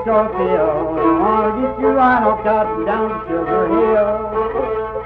so filled. I want to get you right off top and down to Sugar Hill.